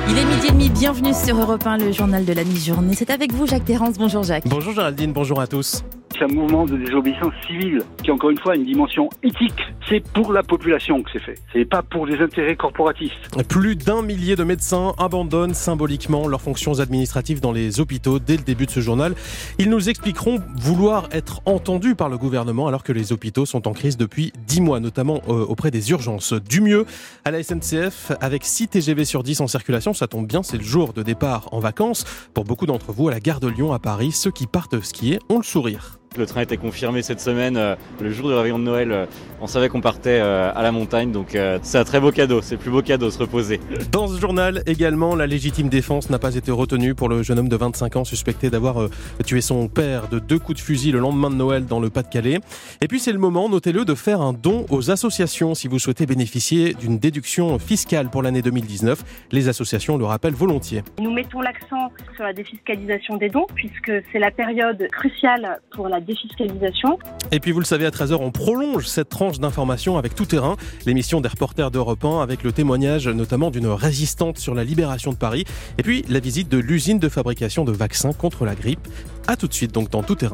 Il est 12h30, bienvenue sur Europe 1, le journal de la mi-journée. C'est avec vous Jacques Terrance, bonjour Jacques. Bonjour Géraldine, bonjour à tous. C'est un mouvement de désobéissance civile qui, encore une fois, a une dimension éthique. C'est pour la population que c'est fait. C'est pas pour des intérêts corporatistes. Plus d'1 millier de médecins abandonnent symboliquement leurs fonctions administratives dans les hôpitaux dès le début de ce journal. Ils nous expliqueront vouloir être entendus par le gouvernement alors que les hôpitaux sont en crise depuis 10 mois, notamment auprès des urgences. Du mieux à la SNCF, avec 6 TGV sur 10 en circulation, ça tombe bien, c'est le jour de départ en vacances. Pour beaucoup d'entre vous, à la gare de Lyon à Paris, ceux qui partent skier ont le sourire. Le train était confirmé cette semaine, le jour du réveillon de Noël, on savait qu'on partait à la montagne, donc c'est un très beau cadeau, c'est le plus beau cadeau, se reposer. Dans ce journal également, la légitime défense n'a pas été retenue pour le jeune homme de 25 ans suspecté d'avoir tué son père de 2 coups de fusil le lendemain de Noël dans le Pas-de-Calais. Et puis c'est le moment, notez-le, de faire un don aux associations si vous souhaitez bénéficier d'une déduction fiscale pour l'année 2019. Les associations le rappellent volontiers. Nous mettons l'accent sur la défiscalisation des dons puisque c'est la période cruciale pour la défiscalisation. Et puis vous le savez, à 13h, on prolonge cette tranche d'information avec Tout Terrain, l'émission des reporters d'Europe 1 avec le témoignage notamment d'une résistante sur la libération de Paris et puis la visite de l'usine de fabrication de vaccins contre la grippe. A tout de suite donc dans Tout Terrain.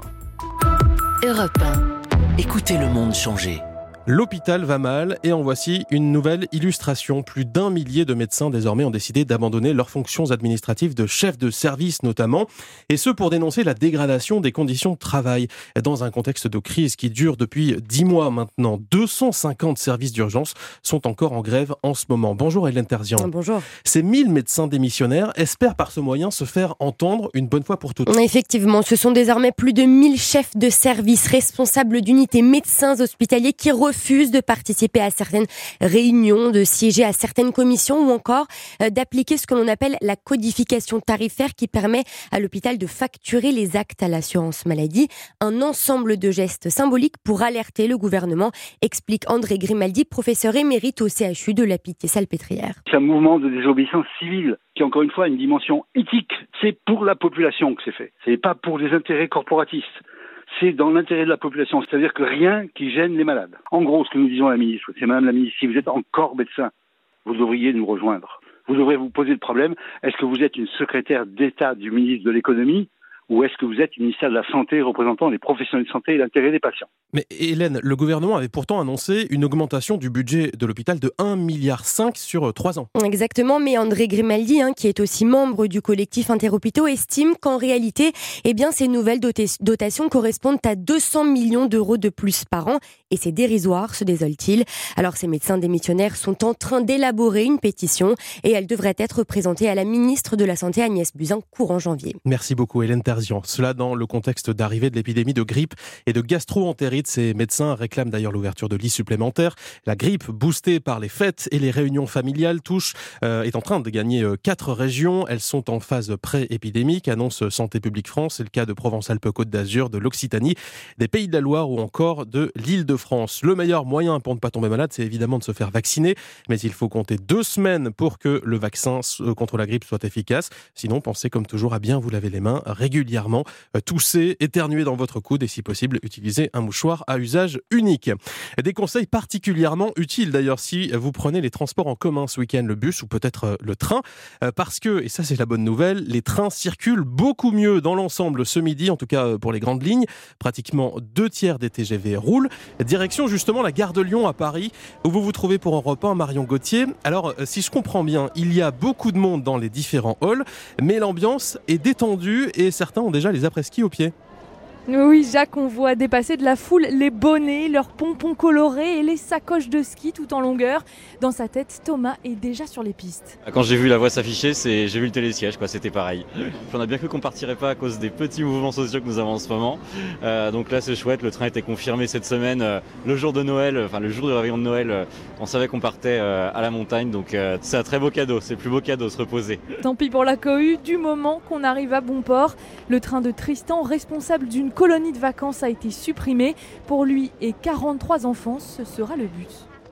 Europe 1. Écoutez le monde changer. L'hôpital va mal et en voici une nouvelle illustration. Plus d'1 millier de médecins désormais ont décidé d'abandonner leurs fonctions administratives de chef de service notamment, et ce pour dénoncer la dégradation des conditions de travail. Dans un contexte de crise qui dure depuis 10 mois maintenant, 250 services d'urgence sont encore en grève en ce moment. Bonjour Hélène Terzian. Bonjour. Ces 1000 médecins démissionnaires espèrent par ce moyen se faire entendre une bonne fois pour toutes. Effectivement, ce sont désormais plus de 1000 chefs de service, responsables d'unités, médecins hospitaliers qui refusent de participer à certaines réunions, de siéger à certaines commissions ou encore d'appliquer ce que l'on appelle la codification tarifaire qui permet à l'hôpital de facturer les actes à l'assurance maladie. Un ensemble de gestes symboliques pour alerter le gouvernement, explique André Grimaldi, professeur émérite au CHU de la Pitié-Salpêtrière. C'est un mouvement de désobéissance civile qui, encore une fois, a une dimension éthique. C'est pour la population que c'est fait. C'est pas pour des intérêts corporatistes. C'est dans l'intérêt de la population, c'est-à-dire que rien qui gêne les malades. En gros, ce que nous disons à la ministre, c'est Madame la ministre, si vous êtes encore médecin, vous devriez nous rejoindre. Vous devrez vous poser le problème, est-ce que vous êtes une secrétaire d'État du ministre de l'économie ou est-ce que vous êtes une ministère de la Santé représentant les professionnels de santé et l'intérêt des patients? Mais Hélène, le gouvernement avait pourtant annoncé une augmentation du budget de l'hôpital de 1,5 milliard sur 3 ans. Exactement, mais André Grimaldi, qui est aussi membre du collectif Interhôpitaux, estime qu'en réalité, ces nouvelles dotations correspondent à 200 millions d'euros de plus par an. Et c'est dérisoire, se désole-t-il. Alors ces médecins démissionnaires sont en train d'élaborer une pétition et elle devrait être présentée à la ministre de la Santé Agnès Buzyn courant janvier. Merci beaucoup Hélène Terzian. Cela dans le contexte d'arrivée de l'épidémie de grippe et de gastro-entérite. Ces médecins réclament d'ailleurs l'ouverture de lits supplémentaires. La grippe, boostée par les fêtes et les réunions familiales, est en train de gagner 4 régions. Elles sont en phase pré-épidémique, annonce Santé publique France. C'est le cas de Provence-Alpes-Côte d'Azur, de l'Occitanie, des Pays de la Loire ou encore de l'Île-de-France. Le meilleur moyen pour ne pas tomber malade, c'est évidemment de se faire vacciner. Mais il faut compter 2 semaines pour que le vaccin contre la grippe soit efficace. Sinon, pensez comme toujours à bien vous laver les mains régulièrement, tousser, éternuer dans votre coude et si possible, utiliser un mouchoir à usage unique. Des conseils particulièrement utiles d'ailleurs si vous prenez les transports en commun ce week-end, le bus ou peut-être le train, parce que, et ça c'est la bonne nouvelle, les trains circulent beaucoup mieux dans l'ensemble ce midi, en tout cas pour les grandes lignes. Pratiquement 2/3 des TGV roulent. Direction justement la gare de Lyon à Paris, où vous vous trouvez pour Europe 1, Marion Gauthier. Alors, si je comprends bien, il y a beaucoup de monde dans les différents halls, mais l'ambiance est détendue et certains ont déjà les après-ski aux pieds. Oui, Jacques, on voit dépasser de la foule les bonnets, leurs pompons colorés et les sacoches de ski tout en longueur. Dans sa tête, Thomas est déjà sur les pistes. Quand j'ai vu la voie s'afficher, j'ai vu le télésiège, c'était pareil. On a bien cru qu'on partirait pas à cause des petits mouvements sociaux que nous avons en ce moment. Donc là, c'est chouette, le train était confirmé cette semaine. Le jour de Noël, le jour du réveillon de Noël, on savait qu'on partait à la montagne. Donc c'est un très beau cadeau, c'est le plus beau cadeau, se reposer. Tant pis pour la cohue, du moment qu'on arrive à bon port. Le train de Tristan, responsable d'une colonie de vacances, a été supprimé. Pour lui et 43 enfants, ce sera le but.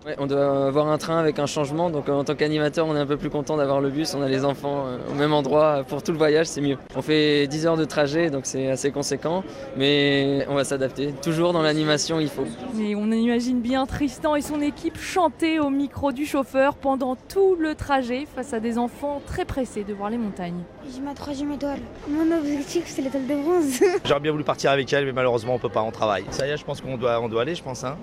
Ouais, on doit avoir un train avec un changement, donc en tant qu'animateur, on est un peu plus content d'avoir le bus. On a les enfants au même endroit. Pour tout le voyage, c'est mieux. On fait 10 heures de trajet, donc c'est assez conséquent, mais on va s'adapter. Toujours dans l'animation, il faut. Et on imagine bien Tristan et son équipe chanter au micro du chauffeur pendant tout le trajet face à des enfants très pressés de voir les montagnes. J'ai ma 3e étoile. Mon objectif, c'est l'étoile de bronze. J'aurais bien voulu partir avec elle, mais malheureusement, on peut pas, on travaille. Ça y est, je pense qu'on doit aller, je pense. Hein.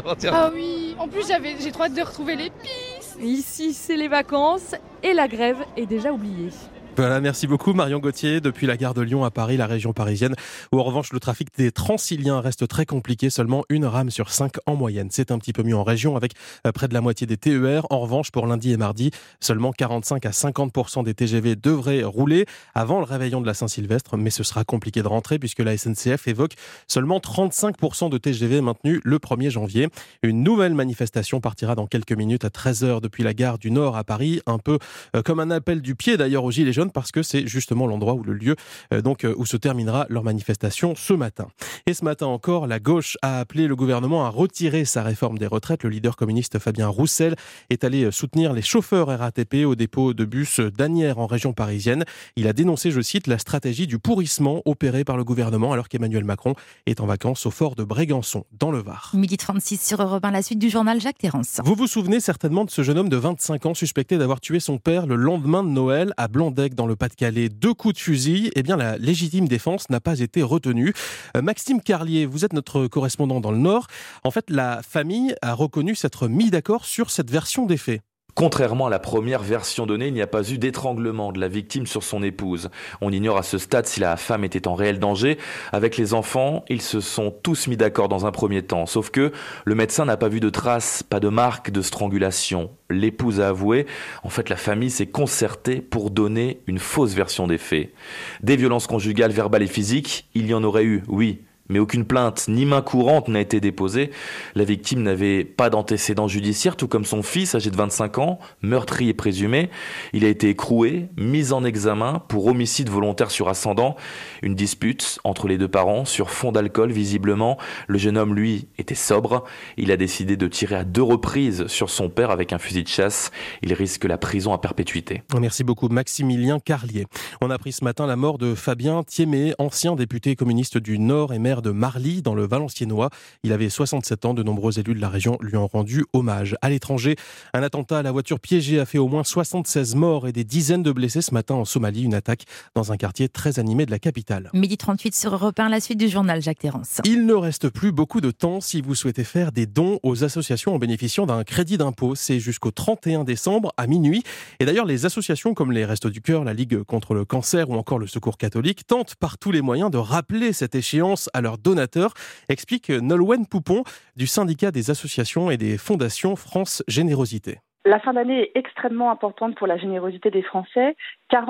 Ah oui, en plus j'ai trop hâte de retrouver les pistes. Ici, c'est les vacances et la grève est déjà oubliée. Voilà, merci beaucoup Marion Gauthier. Depuis la gare de Lyon à Paris, la région parisienne, où en revanche le trafic des Transiliens reste très compliqué, seulement une rame sur 5 en moyenne. C'est un petit peu mieux en région avec près de la moitié des TER. En revanche, pour lundi et mardi, seulement 45 à 50% des TGV devraient rouler avant le réveillon de la Saint-Sylvestre, mais ce sera compliqué de rentrer puisque la SNCF évoque seulement 35% de TGV maintenus le 1er janvier. Une nouvelle manifestation partira dans quelques minutes à 13h depuis la gare du Nord à Paris, un peu comme un appel du pied d'ailleurs aux Gilets jaunes, parce que c'est justement l'endroit où le lieu où se terminera leur manifestation ce matin. Et ce matin encore, la gauche a appelé le gouvernement à retirer sa réforme des retraites. Le leader communiste Fabien Roussel est allé soutenir les chauffeurs RATP au dépôt de bus d'Asnières en région parisienne. Il a dénoncé, je cite, la stratégie du pourrissement opérée par le gouvernement alors qu'Emmanuel Macron est en vacances au fort de Brégançon dans le Var. 12h36 sur Europe 1, la suite du journal Jacques Terrance. Vous vous souvenez certainement de ce jeune homme de 25 ans suspecté d'avoir tué son père le lendemain de Noël à Blandec dans le Pas-de-Calais. 2 coups de fusil, eh bien la légitime défense n'a pas été retenue. Maxime Carlier, vous êtes notre correspondant dans le Nord. En fait, la famille a reconnu s'être mis d'accord sur cette version des faits. Contrairement à la première version donnée, il n'y a pas eu d'étranglement de la victime sur son épouse. On ignore à ce stade si la femme était en réel danger. Avec les enfants, ils se sont tous mis d'accord dans un premier temps. Sauf que le médecin n'a pas vu de traces, pas de marque de strangulation. L'épouse a avoué. En fait, la famille s'est concertée pour donner une fausse version des faits. Des violences conjugales, verbales et physiques, il y en aurait eu, oui. Mais aucune plainte ni main courante n'a été déposée. La victime n'avait pas d'antécédents judiciaires, tout comme son fils, âgé de 25 ans, meurtri et présumé. Il a été écroué, mis en examen pour homicide volontaire sur ascendant. Une dispute entre les deux parents sur fond d'alcool, visiblement. Le jeune homme, lui, était sobre. Il a décidé de tirer à 2 reprises sur son père avec un fusil de chasse. Il risque la prison à perpétuité. Merci beaucoup Maximilien Carlier. On a appris ce matin la mort de Fabien Thiémé, ancien député communiste du Nord et maire de Marly dans le Valenciennois. Il avait 67 ans, de nombreux élus de la région lui ont rendu hommage. À l'étranger, un attentat à la voiture piégée a fait au moins 76 morts et des dizaines de blessés ce matin en Somalie, une attaque dans un quartier très animé de la capitale. 12h38 sur Europe 1, la suite du journal Jacques Terrance. Il ne reste plus beaucoup de temps si vous souhaitez faire des dons aux associations en bénéficiant d'un crédit d'impôt. C'est jusqu'au 31 décembre à minuit. Et d'ailleurs, les associations comme les Restos du Cœur, la Ligue contre le cancer ou encore le Secours catholique tentent par tous les moyens de rappeler cette échéance à leurs donateurs, explique Nolwenn Poupon du syndicat des associations et des fondations France Générosité. La fin d'année est extrêmement importante pour la générosité des Français.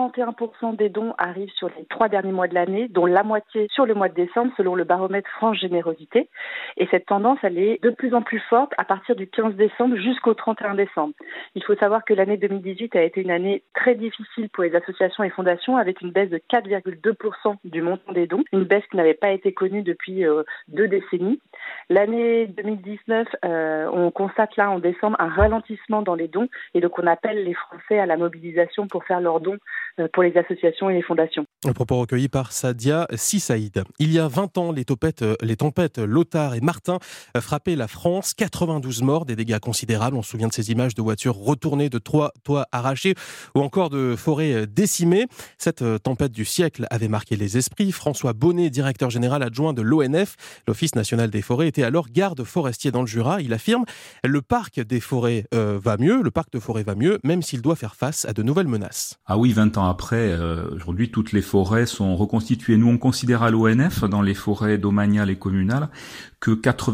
41% des dons arrivent sur les 3 derniers mois de l'année, dont la moitié sur le mois de décembre, selon le baromètre France Générosité. Et cette tendance, elle est de plus en plus forte à partir du 15 décembre jusqu'au 31 décembre. Il faut savoir que l'année 2018 a été une année très difficile pour les associations et fondations, avec une baisse de 4,2% du montant des dons, une baisse qui n'avait pas été connue depuis 2 décennies. L'année 2019, on constate là en décembre un ralentissement dans les dons, et donc on appelle les Français à la mobilisation pour faire leurs dons pour les associations et les fondations. Un propos recueilli par Sadia Sissaïd. Il y a 20 ans, les tempêtes Lothar et Martin frappaient la France. 92 morts, des dégâts considérables. On se souvient de ces images de voitures retournées, de toits arrachés ou encore de forêts décimées. Cette tempête du siècle avait marqué les esprits. François Bonnet, directeur général adjoint de l'ONF, l'Office national des forêts, était alors garde forestier dans le Jura. Il affirme « Le parc des forêts va mieux, le parc de forêt va mieux, même s'il doit faire face à de nouvelles menaces. » Ah oui, 20 ans après, aujourd'hui, toutes les forêts sont reconstituées. Nous, on considère à l'ONF, dans les forêts domaniales et communales, que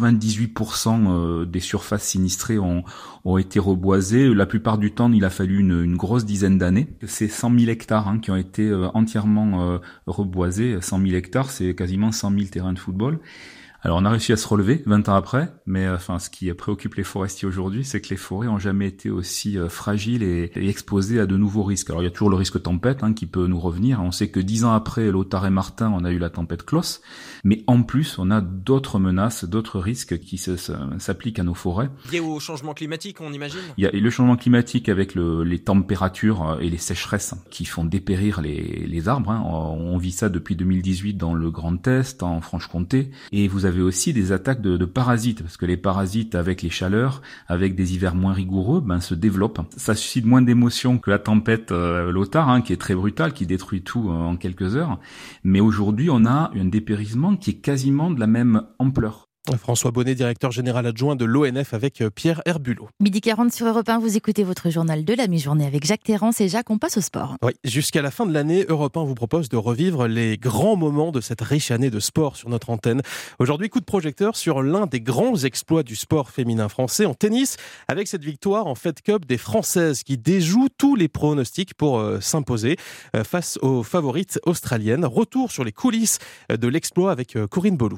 98% des surfaces sinistrées ont été reboisées. La plupart du temps, il a fallu une grosse dizaine d'années. C'est 100 000 hectares qui ont été entièrement reboisés. 100 000 hectares, c'est quasiment 100 000 terrains de football. Alors on a réussi à se relever 20 ans après, mais ce qui préoccupe les forestiers aujourd'hui, c'est que les forêts ont jamais été aussi fragiles et exposées à de nouveaux risques. Alors il y a toujours le risque tempête qui peut nous revenir. On sait que 10 ans après Lothar et Martin, on a eu la tempête Klaus, mais en plus on a d'autres menaces, d'autres risques qui s'appliquent à nos forêts. Liés au changement climatique, on imagine ? Il y a le changement climatique avec les températures et les sécheresses qui font dépérir les arbres. On vit ça depuis 2018 dans le Grand Est, en Franche-Comté, et vous avez aussi des attaques de parasites, parce que les parasites, avec les chaleurs, avec des hivers moins rigoureux, se développent. Ça suscite moins d'émotions que la tempête Lothar, qui est très brutale, qui détruit tout en quelques heures. Mais aujourd'hui, on a un dépérissement qui est quasiment de la même ampleur. François Bonnet, directeur général adjoint de l'ONF avec Pierre Herbulot. 12h40 sur Europe 1, vous écoutez votre journal de la mi-journée avec Jacques Terrance et Jacques, on passe au sport. Oui, jusqu'à la fin de l'année, Europe 1 vous propose de revivre les grands moments de cette riche année de sport sur notre antenne. Aujourd'hui, coup de projecteur sur l'un des grands exploits du sport féminin français en tennis, avec cette victoire en Fed Cup des Françaises qui déjouent tous les pronostics pour s'imposer face aux favorites australiennes. Retour sur les coulisses de l'exploit avec Corinne Beaulieu.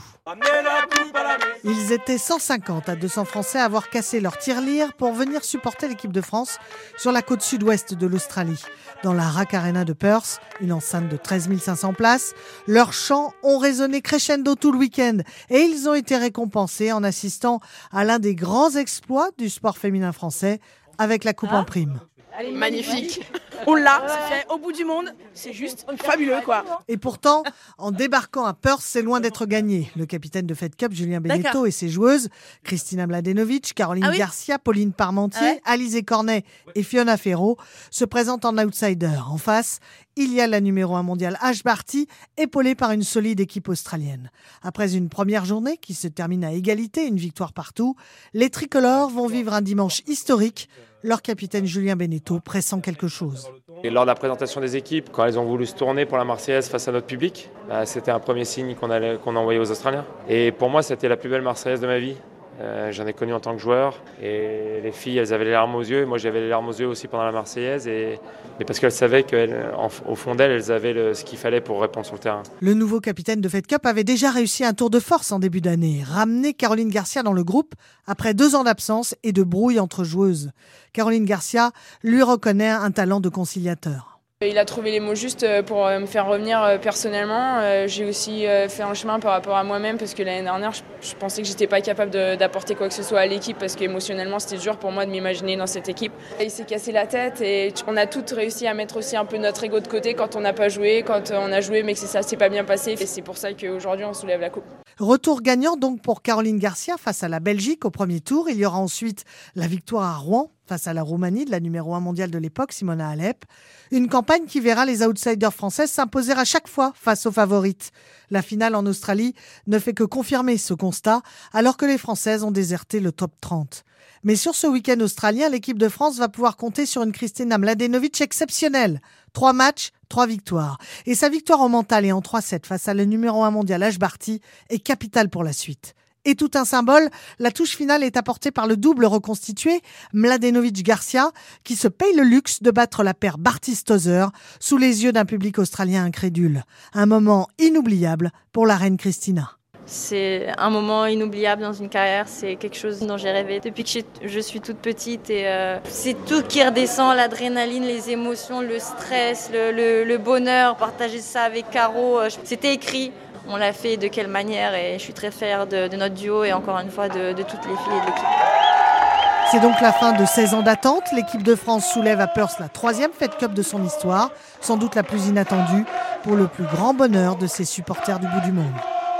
Ils étaient 150 à 200 Français à avoir cassé leur tirelire pour venir supporter l'équipe de France sur la côte sud-ouest de l'Australie. Dans la RAC Arena de Perth, une enceinte de 13 500 places, leurs chants ont résonné crescendo tout le week-end et ils ont été récompensés en assistant à l'un des grands exploits du sport féminin français avec la coupe en prime. Magnifique. On l'a, c'est fait au bout du monde, c'est juste fabuleux quoi. Et pourtant, en débarquant à Perth, c'est loin d'être gagné. Le capitaine de Fed Cup, Julien Benneteau, et ses joueuses, Kristina Mladenovic, Caroline Garcia, Pauline Parmentier, Alizé Cornet et Fiona Ferro, se présentent en outsider. En face, il y a la numéro 1 mondiale Ash Barty, épaulée par une solide équipe australienne. Après une première journée qui se termine à égalité, une victoire partout, les tricolores vont vivre un dimanche historique. Leur capitaine Julien Benneteau pressent quelque chose. Et lors de la présentation des équipes, quand elles ont voulu se tourner pour la Marseillaise face à notre public, c'était un premier signe qu'on a envoyé aux Australiens. Et pour moi, c'était la plus belle Marseillaise de ma vie. J'en ai connu en tant que joueur et les filles, elles avaient les larmes aux yeux. Et moi, j'avais les larmes aux yeux aussi pendant la Marseillaise. Mais parce qu'elles savaient qu'au fond d'elles, elles avaient ce qu'il fallait pour répondre sur le terrain. Le nouveau capitaine de Fed Cup avait déjà réussi un tour de force en début d'année. Ramener Caroline Garcia dans le groupe après 2 ans d'absence et de brouille entre joueuses. Caroline Garcia lui reconnaît un talent de conciliateur. Il a trouvé les mots justes pour me faire revenir personnellement. J'ai aussi fait un chemin par rapport à moi-même parce que l'année dernière, je pensais que j'étais pas capable d'apporter quoi que ce soit à l'équipe parce qu'émotionnellement, c'était dur pour moi de m'imaginer dans cette équipe. Il s'est cassé la tête et on a toutes réussi à mettre aussi un peu notre ego de côté quand on n'a pas joué, quand on a joué mais que ça s'est pas bien passé. Et c'est pour ça qu'aujourd'hui, on soulève la coupe. Retour gagnant donc pour Caroline Garcia face à la Belgique au premier tour. Il y aura ensuite la victoire à Rouen face à la Roumanie de la numéro 1 mondiale de l'époque, Simona Halep. Une campagne qui verra les outsiders françaises s'imposer à chaque fois face aux favorites. La finale en Australie ne fait que confirmer ce constat, alors que les Françaises ont déserté le top 30. Mais sur ce week-end australien, l'équipe de France va pouvoir compter sur une Kristina Mladenovic exceptionnelle. 3 matchs, 3 victoires. Et sa victoire en mental et en 3-7 face à le numéro 1 mondial Ash Barty est capitale pour la suite. Et tout un symbole, la touche finale est apportée par le double reconstitué Mladenovic-Garcia qui se paye le luxe de battre la paire Barty-Stosur sous les yeux d'un public australien incrédule. Un moment inoubliable pour la reine Kristina. C'est un moment inoubliable dans une carrière, c'est quelque chose dont j'ai rêvé depuis que je suis toute petite et c'est tout qui redescend, l'adrénaline, les émotions, le stress, le bonheur, partager ça avec Caro, c'était écrit. On l'a fait de quelle manière et je suis très fière de notre duo et encore une fois de toutes les filles et de l'équipe. C'est donc la fin de 16 ans d'attente. L'équipe de France soulève à Perth la 3e Fed Cup de son histoire, sans doute la plus inattendue, pour le plus grand bonheur de ses supporters du bout du monde.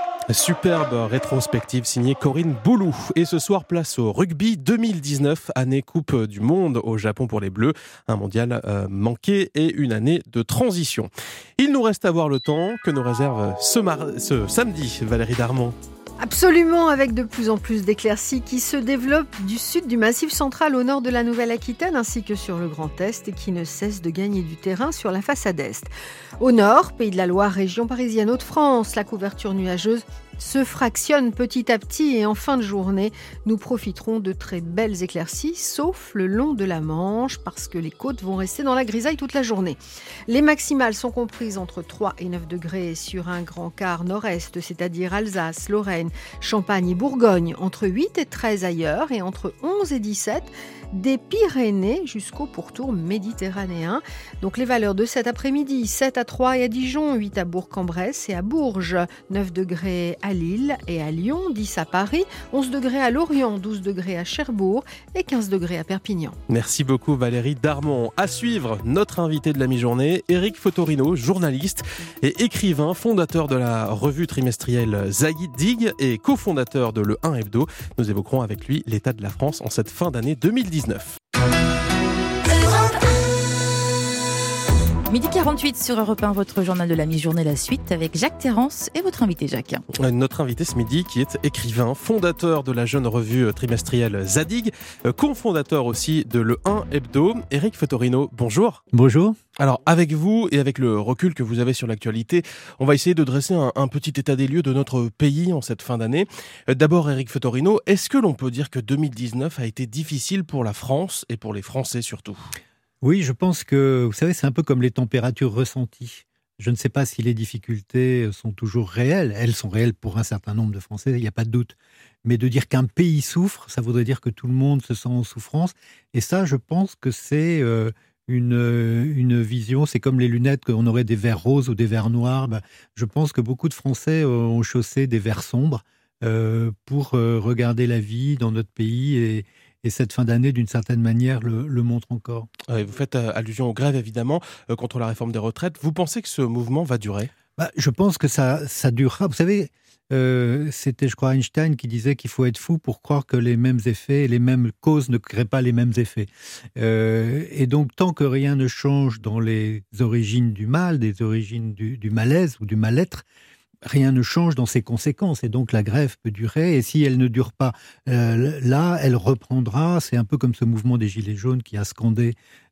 Superbe rétrospective signée Corinne Beaulieu. Et ce soir, place au rugby 2019, année Coupe du Monde au Japon pour les Bleus. Un mondial manqué et une année de transition. Il nous reste à voir le temps que nous réserve ce samedi, Valérie Darmon. Absolument, avec de plus en plus d'éclaircies qui se développent du sud du Massif central au nord de la Nouvelle-Aquitaine ainsi que sur le Grand Est et qui ne cessent de gagner du terrain sur la façade Est. Au nord, Pays de la Loire, région parisienne Hauts-de-France, la couverture nuageuse se fractionne petit à petit et en fin de journée, nous profiterons de très belles éclaircies, sauf le long de la Manche, parce que les côtes vont rester dans la grisaille toute la journée. Les maximales sont comprises entre 3 et 9 degrés sur un grand quart nord-est, c'est-à-dire Alsace, Lorraine, Champagne et Bourgogne, entre 8 et 13 ailleurs et entre 11 et 17 des Pyrénées jusqu'au pourtour méditerranéen. Donc les valeurs de cet après-midi, 7 à Troyes et à Dijon, 8 à Bourg-en-Bresse et à Bourges, 9 degrés à Lille et à Lyon, 10 à Paris, 11 degrés à Lorient, 12 degrés à Cherbourg et 15 degrés à Perpignan. Merci beaucoup Valérie Darmon. À suivre, notre invité de la mi-journée, Éric Fotorino, journaliste et écrivain, fondateur de la revue trimestrielle Zadig et cofondateur de Le 1 Hebdo. Nous évoquerons avec lui l'état de la France en cette fin d'année 2019. Midi 48 sur Europe 1, votre journal de la mi-journée, la suite avec Jacques Terrance et votre invité Jacques. Notre invité ce midi qui est écrivain, fondateur de la jeune revue trimestrielle Zadig, cofondateur aussi de Le 1 Hebdo. Éric Fotorino, bonjour. Bonjour. Alors avec vous et avec le recul que vous avez sur l'actualité, on va essayer de dresser un petit état des lieux de notre pays en cette fin d'année. D'abord Éric Fotorino, est-ce que l'on peut dire que 2019 a été difficile pour la France et pour les Français surtout ? Oui, je pense que, vous savez, c'est un peu comme les températures ressenties. Je ne sais pas si les difficultés sont toujours réelles. Elles sont réelles pour un certain nombre de Français, il n'y a pas de doute. Mais de dire qu'un pays souffre, ça voudrait dire que tout le monde se sent en souffrance. Et ça, je pense que c'est une vision, c'est comme les lunettes, qu'on aurait des verres roses ou des verres noirs. Je pense que beaucoup de Français ont chaussé des verres sombres pour regarder la vie dans notre pays et cette fin d'année, d'une certaine manière, le montre encore. Vous faites allusion aux grèves, évidemment, contre la réforme des retraites. Vous pensez que ce mouvement va durer ? Je pense que ça durera. Vous savez, c'était, je crois, Einstein qui disait qu'il faut être fou pour croire que les mêmes effets, les mêmes causes ne créent pas les mêmes effets. Et donc, tant que rien ne change dans les origines du mal, des origines du malaise ou du mal-être, rien ne change dans ses conséquences et donc la grève peut durer et si elle ne dure pas là, elle reprendra. C'est un peu comme ce mouvement des Gilets jaunes qui a scandé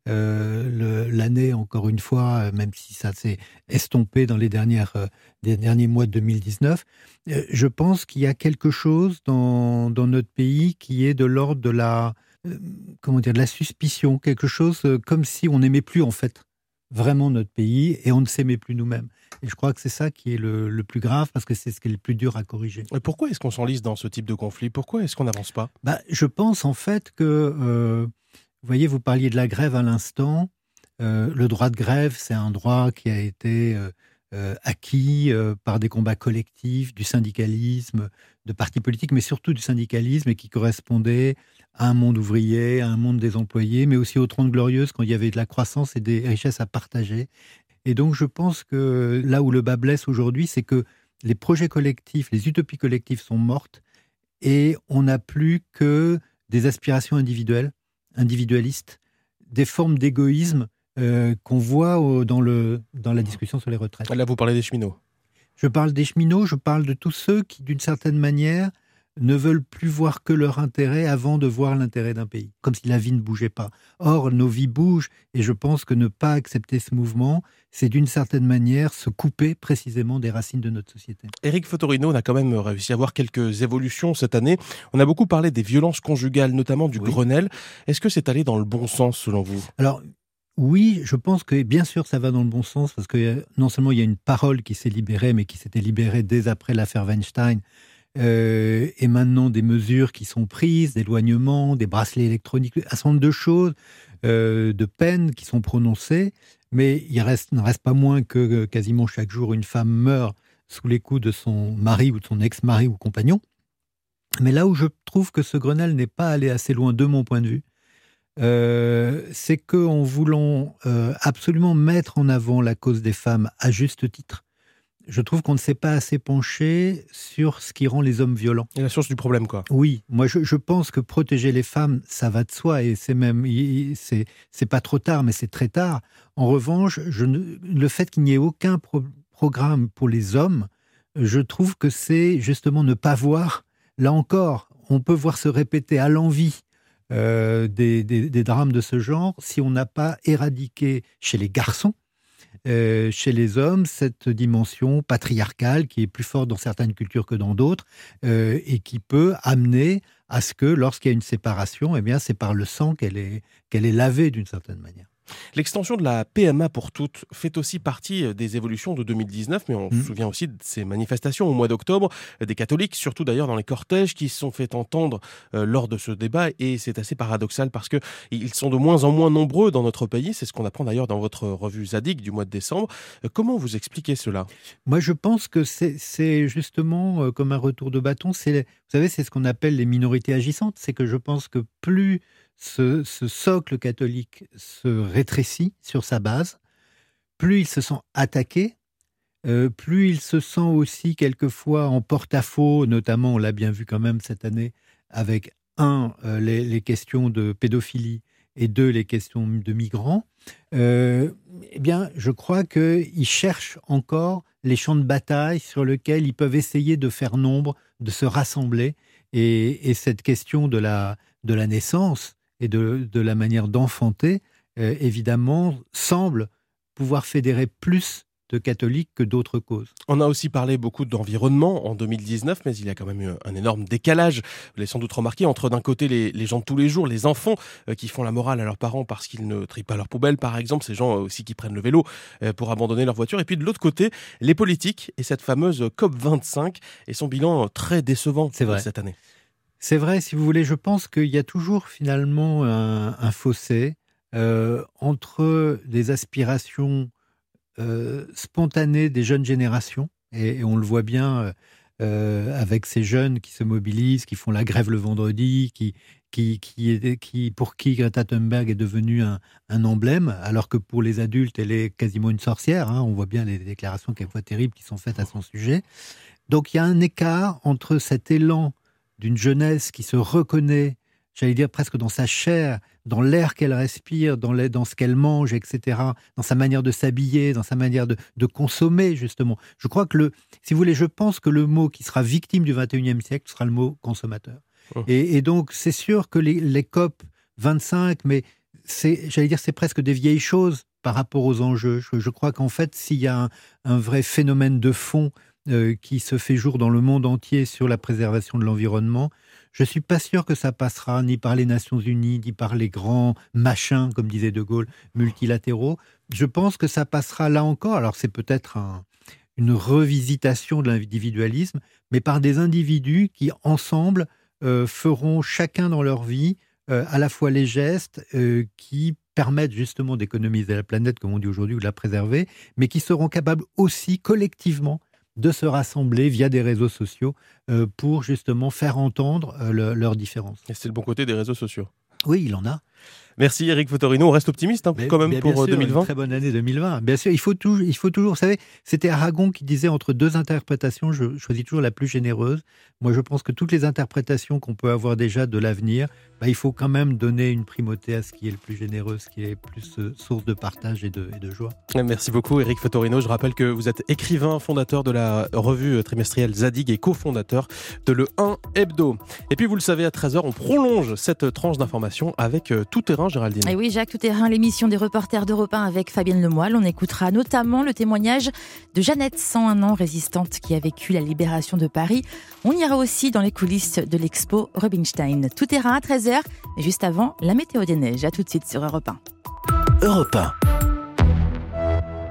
l'année encore une fois, même si ça s'est estompé dans les derniers mois de 2019. Je pense qu'il y a quelque chose dans notre pays qui est de l'ordre de la suspicion, quelque chose comme si on n'aimait plus en fait vraiment notre pays et on ne s'aimait plus nous-mêmes. Et je crois que c'est ça qui est le plus grave parce que c'est ce qui est le plus dur à corriger. Et pourquoi est-ce qu'on s'enlise dans ce type de conflit ? Pourquoi est-ce qu'on n'avance pas ? Je pense en fait que, vous voyez, vous parliez de la grève à l'instant. Le droit de grève, c'est un droit qui a été acquis par des combats collectifs, du syndicalisme, de partis politiques, mais surtout du syndicalisme et qui correspondait à un monde ouvrier, à un monde des employés, mais aussi aux 30 Glorieuses quand il y avait de la croissance et des richesses à partager. Et donc je pense que là où le bas blesse aujourd'hui, c'est que les projets collectifs, les utopies collectives sont mortes et on n'a plus que des aspirations individualistes, des formes d'égoïsme qu'on voit dans la discussion sur les retraites. Là, vous parlez des cheminots. Je parle des cheminots, je parle de tous ceux qui, d'une certaine manière, ne veulent plus voir que leur intérêt avant de voir l'intérêt d'un pays, comme si la vie ne bougeait pas. Or, nos vies bougent, et je pense que ne pas accepter ce mouvement, c'est d'une certaine manière se couper précisément des racines de notre société. Éric Fotorino, on a quand même réussi à avoir quelques évolutions cette année. On a beaucoup parlé des violences conjugales, notamment du Grenelle. Est-ce que c'est allé dans le bon sens, selon vous ? Alors, oui, je pense que bien sûr ça va dans le bon sens, parce que non seulement il y a une parole qui s'est libérée, mais qui s'était libérée dès après l'affaire Weinstein, et maintenant des mesures qui sont prises, d'éloignement, des bracelets électroniques, un certain nombre de choses, de peines qui sont prononcées, mais il n'en reste pas moins que quasiment chaque jour une femme meurt sous les coups de son mari ou de son ex-mari ou compagnon. Mais là où je trouve que ce Grenelle n'est pas allé assez loin de mon point de vue, c'est qu'en voulant absolument mettre en avant la cause des femmes à juste titre, je trouve qu'on ne s'est pas assez penché sur ce qui rend les hommes violents. Et la source du problème, quoi. Oui, moi je pense que protéger les femmes, ça va de soi, et c'est même, c'est pas trop tard, mais c'est très tard. En revanche, le fait qu'il n'y ait aucun programme pour les hommes, je trouve que c'est justement ne pas voir, là encore, on peut voir se répéter à l'envi des drames de ce genre si on n'a pas éradiqué chez les garçons chez les hommes cette dimension patriarcale qui est plus forte dans certaines cultures que dans d'autres et qui peut amener à ce que lorsqu'il y a une séparation, eh bien, c'est par le sang qu'elle est lavée d'une certaine manière. L'extension de la PMA pour toutes fait aussi partie des évolutions de 2019, mais on se souvient aussi de ces manifestations au mois d'octobre, des catholiques, surtout d'ailleurs dans les cortèges, qui se sont fait entendre lors de ce débat, et c'est assez paradoxal parce qu'ils sont de moins en moins nombreux dans notre pays, c'est ce qu'on apprend d'ailleurs dans votre revue Zadig du mois de décembre. Comment vous expliquez cela ? Moi je pense que c'est justement comme un retour de bâton, vous savez, c'est ce qu'on appelle les minorités agissantes, c'est que je pense que plus ce socle catholique se rétrécit sur sa base, plus il se sent attaqué, plus il se sent aussi quelquefois en porte-à-faux, notamment on l'a bien vu quand même cette année, avec les questions de pédophilie et les questions de migrants, eh bien je crois qu'ils cherchent encore les champs de bataille sur lesquels ils peuvent essayer de faire nombre, de se rassembler, et cette question de la naissance et de la manière d'enfanter, évidemment, semble pouvoir fédérer plus de catholiques que d'autres causes. On a aussi parlé beaucoup d'environnement en 2019, mais il y a quand même eu un énorme décalage. Vous l'avez sans doute remarqué, entre d'un côté les gens de tous les jours, les enfants qui font la morale à leurs parents parce qu'ils ne trient pas leurs poubelles, par exemple, ces gens aussi qui prennent le vélo pour abandonner leur voiture, et puis de l'autre côté, les politiques et cette fameuse COP25 et son bilan très décevant cette année. C'est vrai, si vous voulez, je pense qu'il y a toujours finalement un fossé entre des aspirations spontanées des jeunes générations, et on le voit bien avec ces jeunes qui se mobilisent, qui font la grève le vendredi, pour qui Greta Thunberg est devenue un emblème, alors que pour les adultes, elle est quasiment une sorcière. On voit bien les déclarations quelquefois terribles qui sont faites à son sujet. Donc il y a un écart entre cet élan d'une jeunesse qui se reconnaît, j'allais dire presque dans sa chair, dans l'air qu'elle respire, dans ce qu'elle mange, etc., dans sa manière de s'habiller, dans sa manière de consommer, justement. Je crois que si vous voulez, je pense que le mot qui sera victime du 21e siècle sera le mot consommateur. Et donc, c'est sûr que les COP 25, mais j'allais dire, c'est presque des vieilles choses par rapport aux enjeux. Je crois qu'en fait, s'il y a un vrai phénomène de fond qui se fait jour dans le monde entier sur la préservation de l'environnement, je ne suis pas sûr que ça passera ni par les Nations Unies, ni par les grands machins, comme disait De Gaulle, multilatéraux. Je pense que ça passera là encore, alors c'est peut-être une revisitation de l'individualisme, mais par des individus qui, ensemble, feront chacun dans leur vie à la fois les gestes qui permettent justement d'économiser la planète, comme on dit aujourd'hui, ou de la préserver, mais qui seront capables aussi collectivement de se rassembler via des réseaux sociaux pour justement faire entendre leurs différences. Et c'est le bon côté des réseaux sociaux. Oui, il en a. Merci Éric Fotorino, on reste optimiste quand même pour sûr, 2020. Une très bonne année 2020. Bien sûr, il faut toujours, vous savez, c'était Aragon qui disait entre deux interprétations, je choisis toujours la plus généreuse. Moi, je pense que toutes les interprétations qu'on peut avoir déjà de l'avenir, il faut quand même donner une primauté à ce qui est le plus généreux, ce qui est plus source de partage et de joie. Merci beaucoup Éric Fotorino. Je rappelle que vous êtes écrivain, fondateur de la revue trimestrielle Zadig et cofondateur de Le 1 Hebdo. Et puis vous le savez, à 13h, on prolonge cette tranche d'information avec Tout Terrain, Géraldine. Et oui, Jacques, Tout Terrain, l'émission des reporters d'Europe 1 avec Fabienne Lemoyle. On écoutera notamment le témoignage de Jeannette, 101 ans, résistante qui a vécu la libération de Paris. On ira aussi dans les coulisses de l'expo Rubinstein. Tout Terrain à 13h, mais juste avant, la météo des neiges. À tout de suite sur Europe 1. Europe 1.